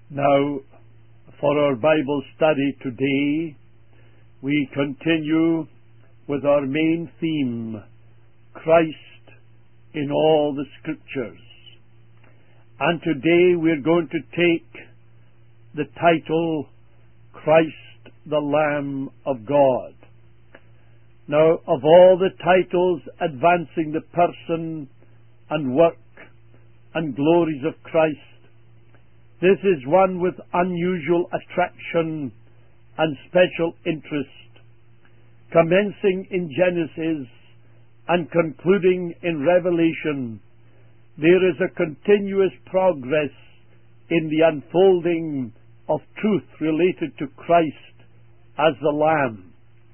Now, for our Bible study today, we continue with our main theme, Christ in all the Scriptures. And today we're going to take the title, Christ the Lamb of God. Now, of all the titles advancing the person and work and glories of Christ, this is one with unusual attraction and special interest, commencing in Genesis and concluding in Revelation. There is a continuous progress in the unfolding of truth related to Christ as the Lamb.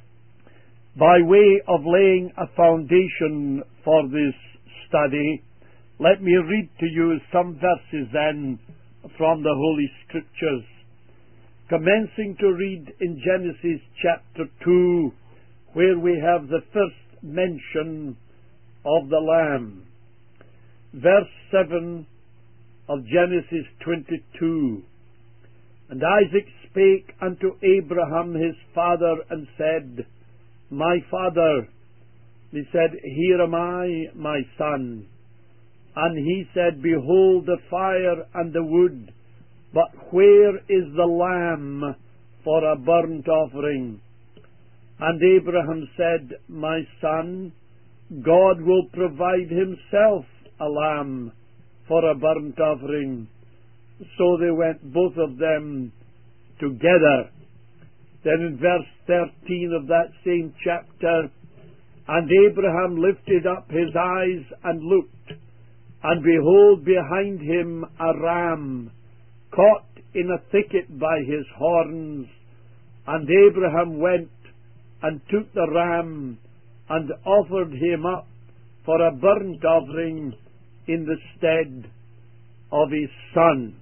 By way of laying a foundation for this study, let me read to you some verses then from the Holy Scriptures, commencing to read in Genesis chapter 2, where we have the first mention of the Lamb. Verse 7 of Genesis 22. And Isaac spake unto Abraham his father, and said, My father. He said, Here am I, my son. And he said, Behold the fire and the wood, but where is the lamb for a burnt offering? And Abraham said, My son, God will provide himself a lamb for a burnt offering. So they went both of them together. Then in verse 13 of that same chapter, And Abraham lifted up his eyes and looked, and behold, behind him a ram, caught in a thicket by his horns. And Abraham went and took the ram, and offered him up for a burnt offering in the stead of his son.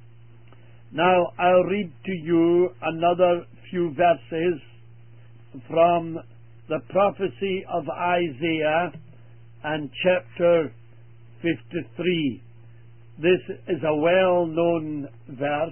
Now I'll read to you another few verses from the prophecy of Isaiah and chapter 53. This is a well-known verse.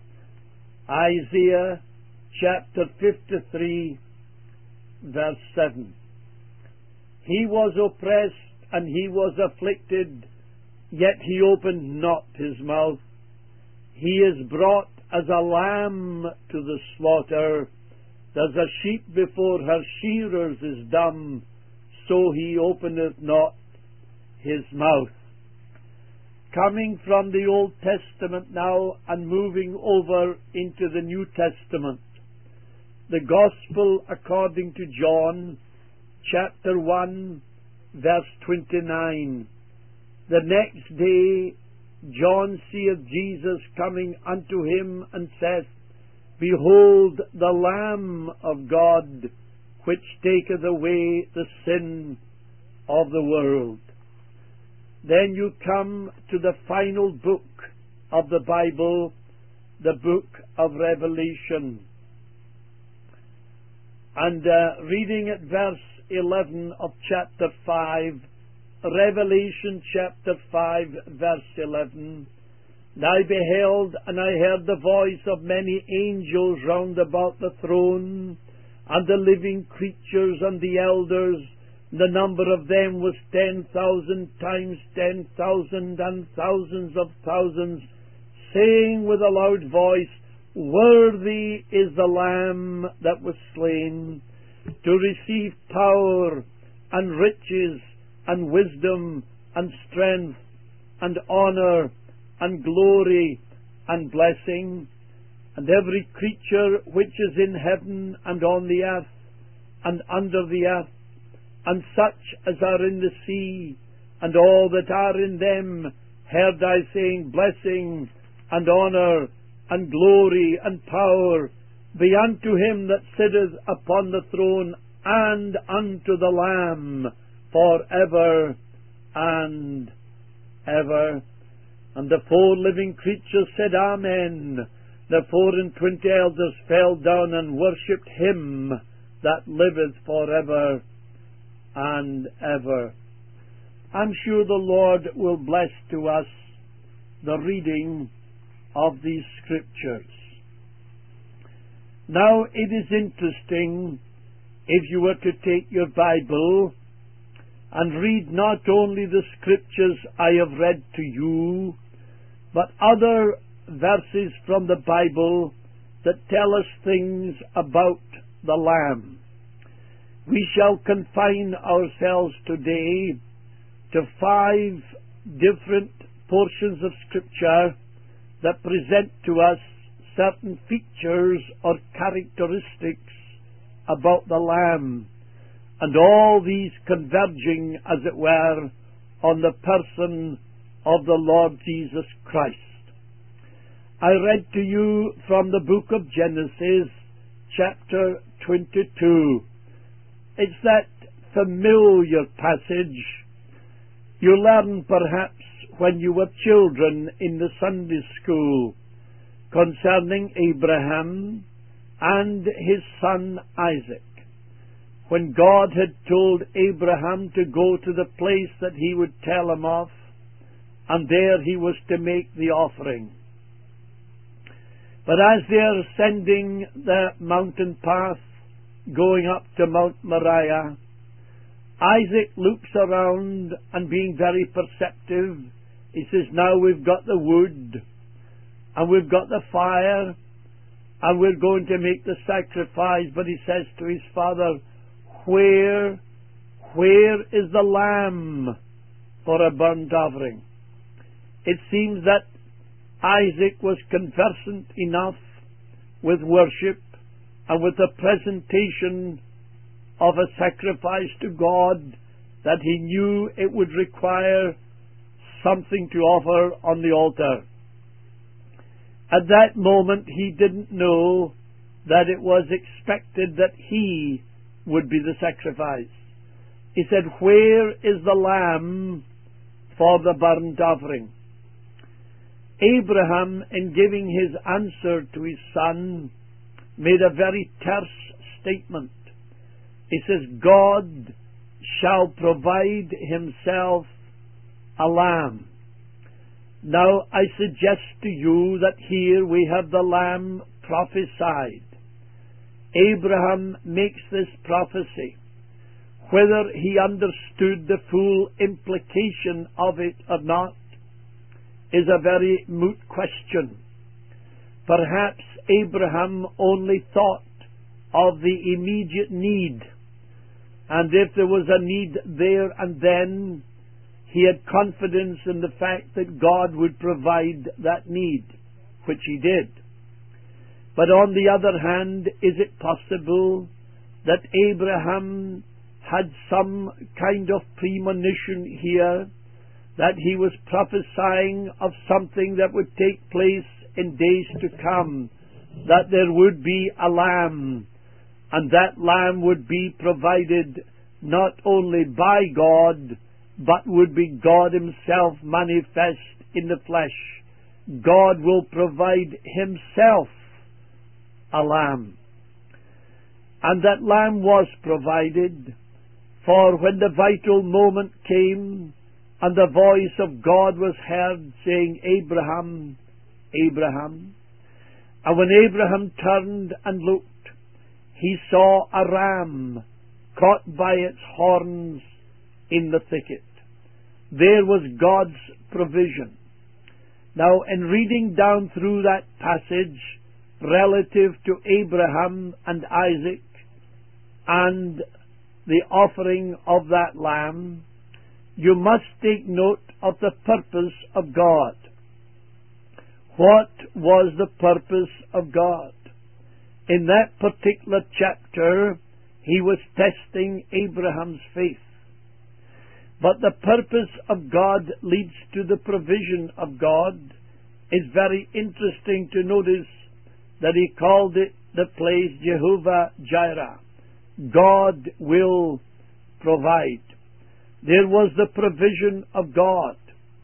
Isaiah chapter 53, verse 7. He was oppressed and he was afflicted, yet he opened not his mouth. He is brought as a lamb to the slaughter, as a sheep before her shearers is dumb, so he openeth not his mouth. Coming from the Old Testament now and moving over into the New Testament, the Gospel according to John, chapter 1, verse 29. The next day John seeth Jesus coming unto him, and saith, Behold the Lamb of God, which taketh away the sin of the world. Then you come to the final book of the Bible, the book of Revelation. And reading at verse 11 of chapter 5, Revelation chapter 5, verse 11, And I beheld, and I heard the voice of many angels round about the throne, and the living creatures and the elders. The number of them was 10,000 times 10,000 and thousands of thousands, saying with a loud voice, Worthy is the Lamb that was slain, to receive power and riches and wisdom and strength and honour and glory and blessing. And every creature which is in heaven and on the earth and under the earth, and such as are in the sea, and all that are in them, heard I saying, Blessing and honour and glory and power be unto him that sitteth upon the throne, and unto the Lamb, for ever and ever. And the 4 living creatures said, Amen. The 24 elders fell down and worshipped him that liveth for ever and ever. I'm sure the Lord will bless to us the reading of these Scriptures. Now, it is interesting if you were to take your Bible and read not only the Scriptures I have read to you, but other verses from the Bible that tell us things about the Lamb. We shall confine ourselves today to 5 different portions of Scripture that present to us certain features or characteristics about the Lamb, and all these converging, as it were, on the person of the Lord Jesus Christ. I read to you from the book of Genesis, chapter 22. It's that familiar passage you learned perhaps when you were children in the Sunday school concerning Abraham and his son Isaac. When God had told Abraham to go to the place that he would tell him of, and there he was to make the offering. But as they are ascending the mountain path, going up to Mount Moriah, Isaac looks around and, being very perceptive, he says, now we've got the wood, and we've got the fire, and we're going to make the sacrifice. But he says to his father, where is the lamb for a burnt offering? It seems that Isaac was conversant enough with worship and with the presentation of a sacrifice to God that he knew it would require something to offer on the altar. At that moment he didn't know that it was expected that he would be the sacrifice. He said, where is the lamb for the burnt offering? Abraham, in giving his answer to his son, made a very terse statement. He says, God shall provide himself a lamb. Now, I suggest to you that here we have the lamb prophesied. Abraham makes this prophecy. Whether he understood the full implication of it or not is a very moot question. Perhaps Abraham only thought of the immediate need, and if there was a need there and then, he had confidence in the fact that God would provide that need, which he did. But on the other hand, is it possible that Abraham had some kind of premonition here, that he was prophesying of something that would take place in days to come, that there would be a lamb, and that lamb would be provided not only by God, but would be God himself manifest in the flesh. God will provide himself a lamb. And that lamb was provided, for when the vital moment came and the voice of God was heard saying, Abraham, Abraham. And when Abraham turned and looked, he saw a ram caught by its horns in the thicket. There was God's provision. Now, in reading down through that passage relative to Abraham and Isaac and the offering of that lamb, you must take note of the purpose of God. What was the purpose of God? In that particular chapter, he was testing Abraham's faith. But the purpose of God leads to the provision of God. It's very interesting to notice that he called it the place Jehovah Jireh. God will provide. There was the provision of God.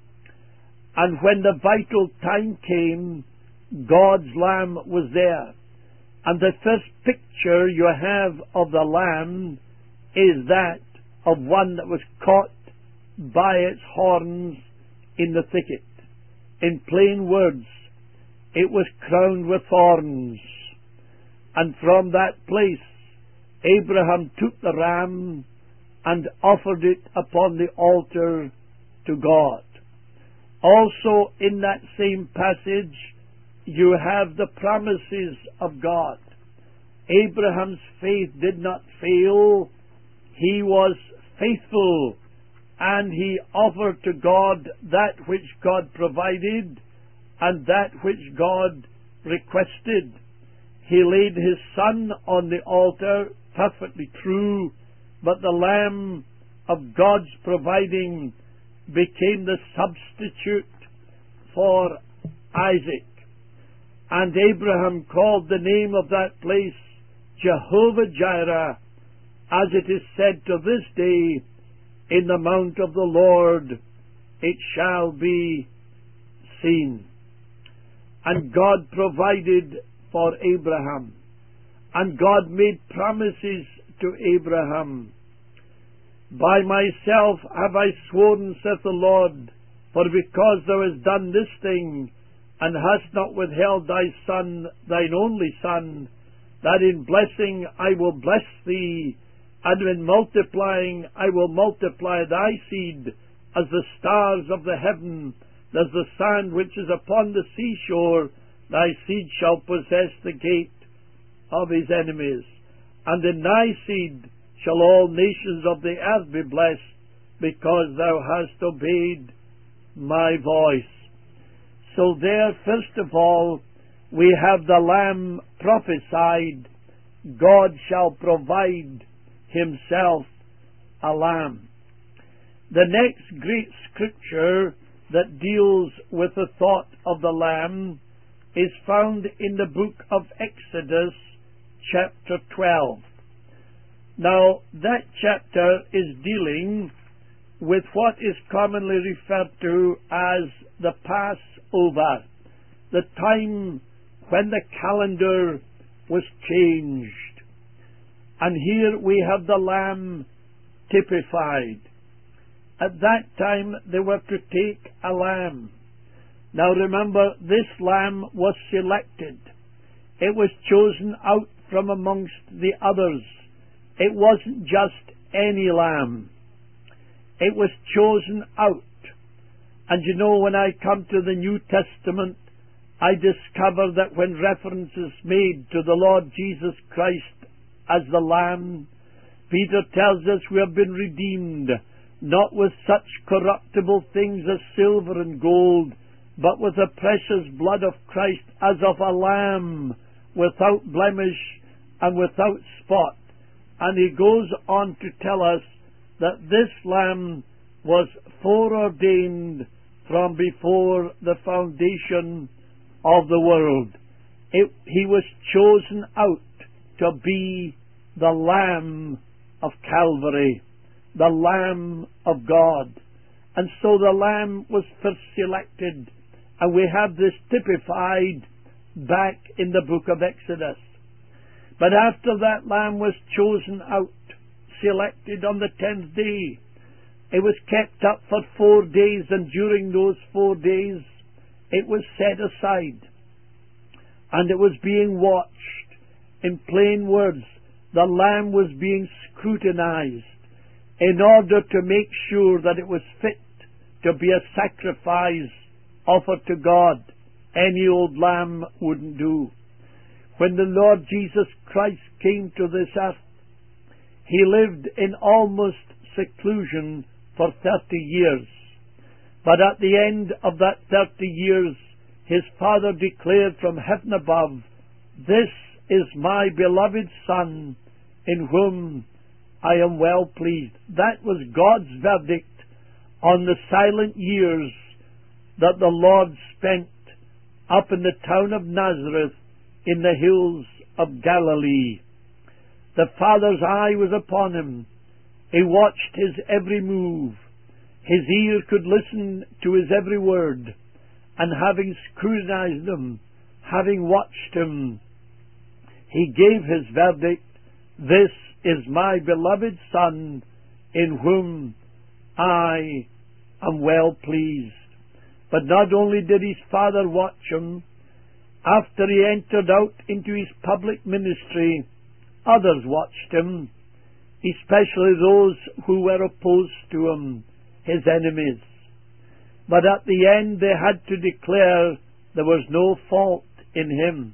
And when the vital time came, God's lamb was there. And the first picture you have of the lamb is that of one that was caught by its horns in the thicket. In plain words, it was crowned with thorns. And from that place Abraham took the ram and offered it upon the altar to God. Also in that same passage you have the promises of God. Abraham's faith did not fail. He was faithful, and he offered to God that which God provided and that which God requested. He laid his son on the altar, perfectly true, but the lamb of God's providing became the substitute for Isaac. And Abraham called the name of that place Jehovah-Jireh, as it is said to this day, in the mount of the Lord it shall be seen. And God provided for Abraham, and God made promises to Abraham. By myself have I sworn, saith the Lord, for because thou hast done this thing, and hast not withheld thy son, thine only son, that in blessing I will bless thee, and in multiplying I will multiply thy seed as the stars of the heaven, as the sand which is upon the seashore. Thy seed shall possess the gate of his enemies, and in thy seed shall all nations of the earth be blessed, because thou hast obeyed my voice. So there, first of all, we have the Lamb prophesied. God shall provide himself a lamb. The next great scripture that deals with the thought of the lamb is found in the book of Exodus, chapter 12. Now, that chapter is dealing with what is commonly referred to as the Passover, the time when the calendar was changed. And here we have the lamb typified. At that time they were to take a lamb. Now remember, this lamb was selected. It was chosen out from amongst the others. It wasn't just any lamb. It was chosen out. And you know, when I come to the New Testament, I discover that when reference is made to the Lord Jesus Christ as the Lamb, Peter tells us we have been redeemed, not with such corruptible things as silver and gold, but with the precious blood of Christ, as of a lamb, without blemish and without spot. And he goes on to tell us that this lamb was foreordained from before the foundation of the world. He was chosen out to be the Lamb of Calvary, the Lamb of God. And so the Lamb was first selected, and we have this typified back in the book of Exodus. But after that Lamb was chosen out, selected on the 10th day, it was kept up for 4 days, and during those 4 days it was set aside, and it was being watched. In plain words, the lamb was being scrutinized in order to make sure that it was fit to be a sacrifice offered to God. Any old lamb wouldn't do. When the Lord Jesus Christ came to this earth, he lived in almost seclusion for 30 years. But at the end of that 30 years, his Father declared from heaven above, "This is my beloved Son, in whom I am well pleased." That was God's verdict on the silent years that the Lord spent up in the town of Nazareth in the hills of Galilee. The Father's eye was upon him. He watched his every move. His ear could listen to his every word. And having scrutinized him, having watched him, he gave his verdict, "This is my beloved Son, in whom I am well pleased." But not only did his Father watch him, After he entered out into his public ministry, others watched him, especially those who were opposed to him, his enemies. But at the end they had to declare there was no fault in him.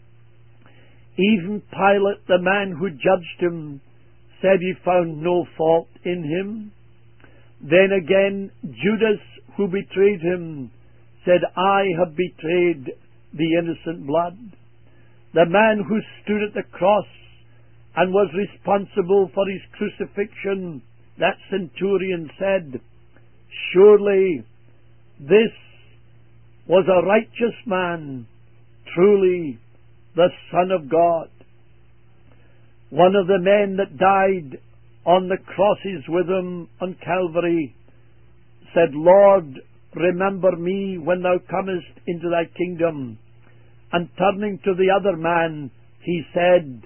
Even Pilate, the man who judged him, said he found no fault in him. Then again, Judas, who betrayed him, said, I have betrayed the innocent blood. The man who stood at the cross and was responsible for his crucifixion, that centurion, said, surely this was a righteous man, truly the Son of God. One of the men that died on the crosses with him on Calvary said, Lord, remember me when thou comest into thy kingdom. And turning to the other man, he said,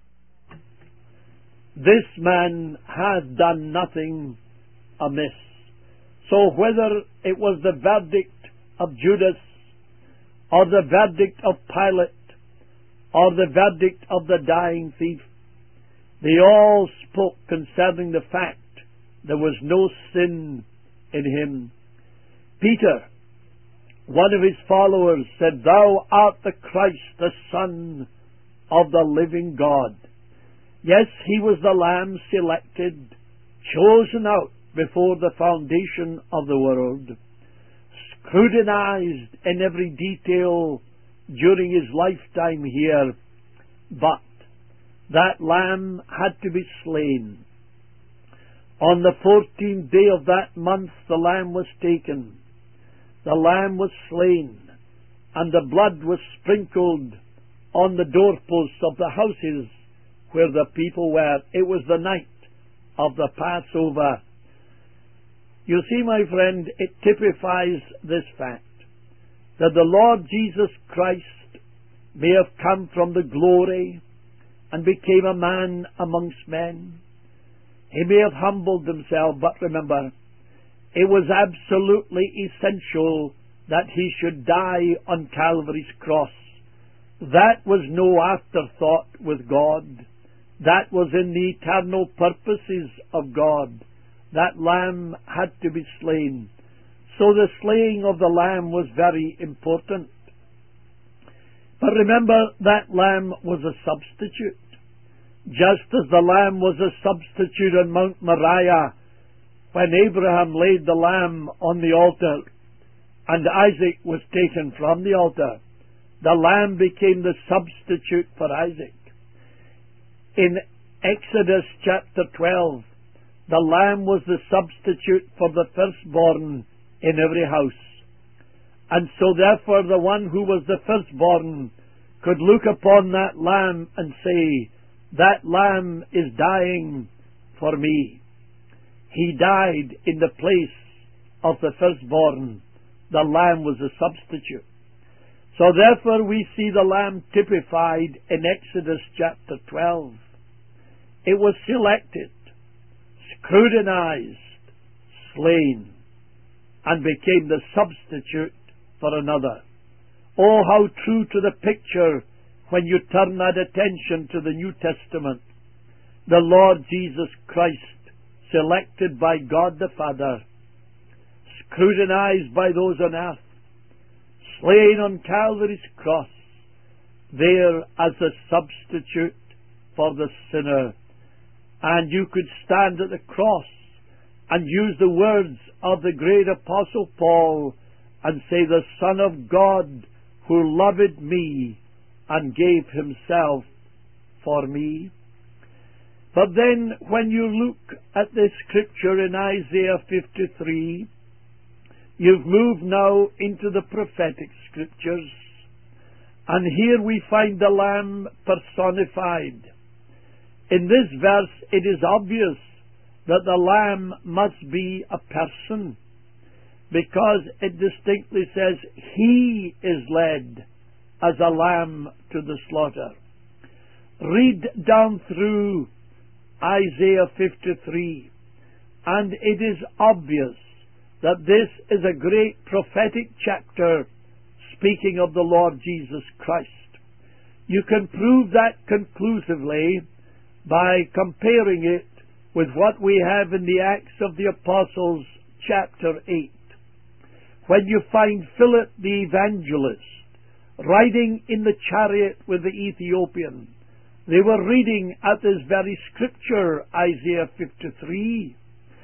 this man has done nothing amiss. So whether it was the verdict of Judas, or the verdict of Pilate, or the verdict of the dying thief, they all spoke concerning the fact there was no sin in him. Peter, one of his followers, said, thou art the Christ, the Son of the living God. Yes, he was the Lamb selected, chosen out before the foundation of the world, scrutinized in every detail during his lifetime here, but that Lamb had to be slain. On the 14th day of that month the Lamb was taken. The Lamb was slain, and the blood was sprinkled on the doorposts of the houses where the people were. It was the night of the Passover. You see, my friend, it typifies this fact, that the Lord Jesus Christ may have come from the glory and became a man amongst men. He may have humbled himself, but remember, it was absolutely essential that he should die on Calvary's cross. That was no afterthought with God. That was in the eternal purposes of God. That lamb had to be slain. So the slaying of the lamb was very important. But remember, that lamb was a substitute. Just as the lamb was a substitute on Mount Moriah, when Abraham laid the lamb on the altar and Isaac was taken from the altar, the lamb became the substitute for Isaac. In Exodus chapter 12, the lamb was the substitute for the firstborn in every house. And so therefore the one who was the firstborn could look upon that lamb and say, that lamb is dying for me. He died in the place of the firstborn. The lamb was a substitute. So therefore we see the lamb typified in Exodus chapter 12. It was selected, scrutinized, slain, and became the substitute for another. Oh, how true to the picture when you turn that attention to the New Testament. The Lord Jesus Christ, selected by God the Father, scrutinized by those on earth, slain on Calvary's cross, there as a substitute for the sinner. And you could stand at the cross and use the words of the great Apostle Paul and say, the Son of God who loved me and gave himself for me. But then when you look at this scripture in Isaiah 53, you've moved now into the prophetic scriptures, and here we find the Lamb personified. In this verse it is obvious that the Lamb must be a person, because it distinctly says he is led as a lamb to the slaughter. Read down through Isaiah 53, and it is obvious that this is a great prophetic chapter speaking of the Lord Jesus Christ. You can prove that conclusively by comparing it with what we have in the Acts of the Apostles, chapter 8. When you find Philip the evangelist riding in the chariot with the Ethiopian, they were reading at this very scripture, Isaiah 53.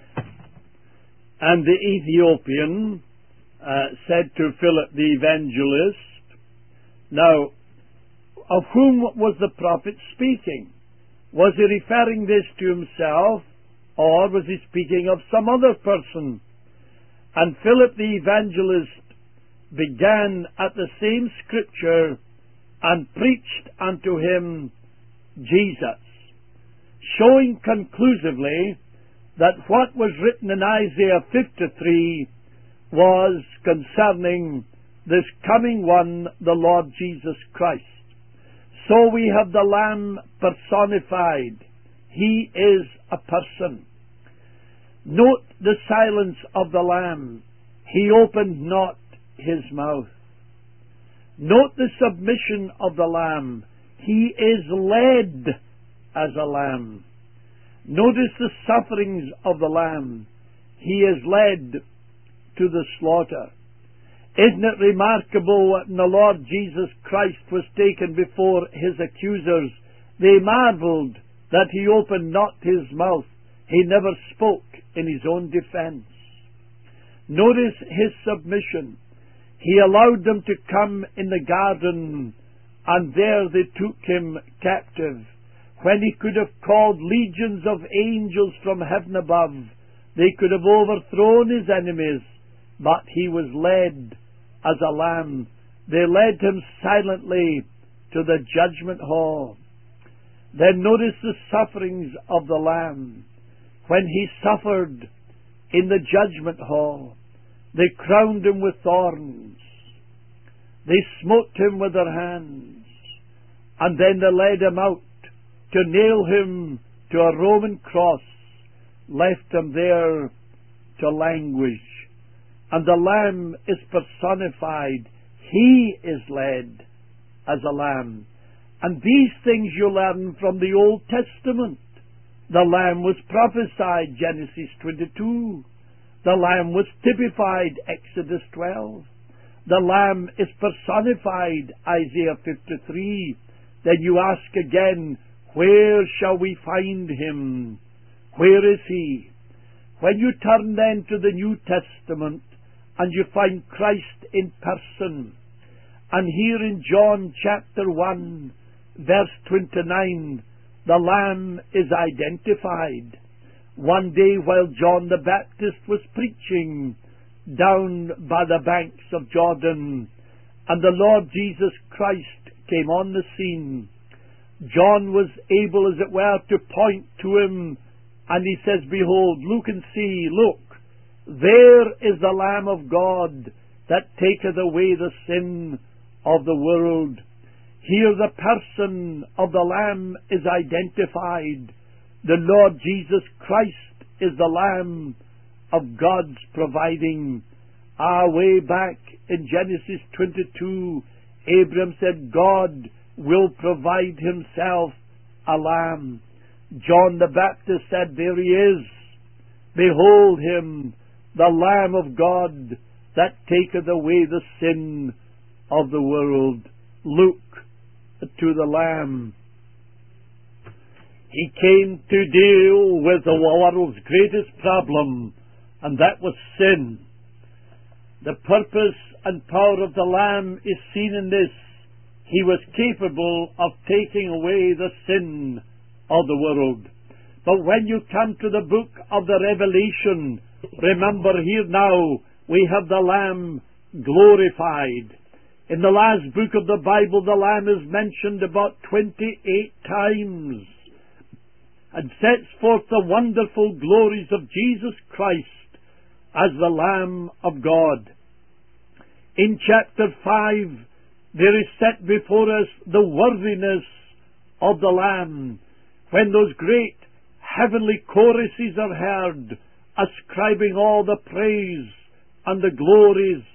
And the Ethiopian said to Philip the evangelist, now, of whom was the prophet speaking? Was he referring this to himself, or was he speaking of some other person? And Philip the evangelist began at the same scripture and preached unto him Jesus, showing conclusively that what was written in Isaiah 53 was concerning this coming one, the Lord Jesus Christ. So we have the Lamb personified. He is a person. Note the silence of the Lamb. He opened not his mouth. Note the submission of the Lamb. He is led as a lamb. Notice the sufferings of the Lamb. He is led to the slaughter. Isn't it remarkable when the Lord Jesus Christ was taken before his accusers, they marveled that he opened not his mouth. He never spoke in his own defense. Notice his submission. He allowed them to come in the garden, and there they took him captive. When he could have called legions of angels from heaven above, they could have overthrown his enemies, but he was led as a lamb. They led him silently to the judgment hall. Then notice the sufferings of the Lamb. When he suffered in the judgment hall, they crowned him with thorns. They smote him with their hands. And then they led him out to nail him to a Roman cross, left him there to languish. And the Lamb is personified. He is led as a lamb. And these things you learn from the Old Testament. The Lamb was prophesied, Genesis 22. The Lamb was typified, Exodus 12. The Lamb is personified, Isaiah 53. Then you ask again, where shall we find him? Where is he? When you turn then to the New Testament, and you find Christ in person. And here in John chapter 1, verse 29, the Lamb is identified. One day while John the Baptist was preaching down by the banks of Jordan, and the Lord Jesus Christ came on the scene, John was able, as it were, to point to him, and he says, behold, look and see, look, there is the Lamb of God that taketh away the sin of the world. Here the person of the Lamb is identified. The Lord Jesus Christ is the Lamb of God's providing. Way back in Genesis 22, Abraham said, God will provide himself a lamb. John the Baptist said, there he is. Behold him, the Lamb of God that taketh away the sin of the world. Look to the Lamb. He came to deal with the world's greatest problem, and that was sin. The purpose and power of the Lamb is seen in this. He was capable of taking away the sin of the world. But when you come to the book of the Revelation, remember here now we have the Lamb glorified. In the last book of the Bible, the Lamb is mentioned about 28 times and sets forth the wonderful glories of Jesus Christ as the Lamb of God. In chapter 5, there is set before us the worthiness of the Lamb, when those great heavenly choruses are heard, ascribing all the praise and the glories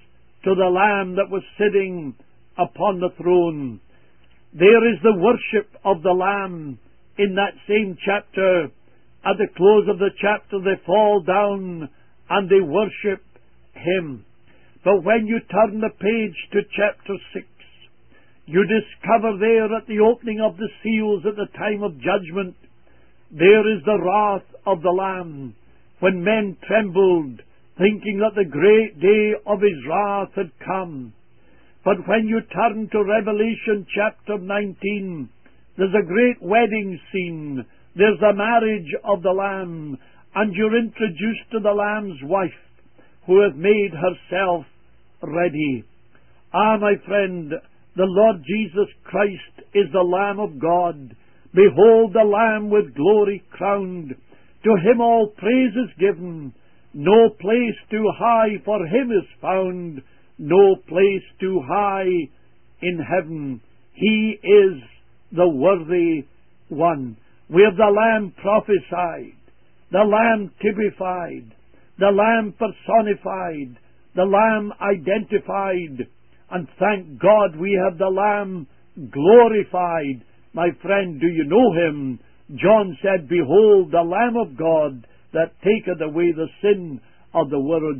to the Lamb that was sitting upon the throne. There is the worship of the Lamb in that same chapter. At the close of the chapter, they fall down and they worship Him. But when you turn the page to chapter 6, you discover there at the opening of the seals at the time of judgment, there is the wrath of the Lamb, when men trembled, thinking that the great day of His wrath had come. But when you turn to Revelation chapter 19, there's a great wedding scene. There's the marriage of the Lamb, and you're introduced to the Lamb's wife, who hath made herself ready. Ah, my friend, the Lord Jesus Christ is the Lamb of God. Behold the Lamb with glory crowned. To Him all praise is given. No place too high for Him is found. No place too high in heaven. He is the worthy one. We have the Lamb prophesied, the Lamb typified, the Lamb personified, the Lamb identified, and thank God we have the Lamb glorified. My friend, do you know Him? John said, Behold, the Lamb of God that taketh away the sin of the world.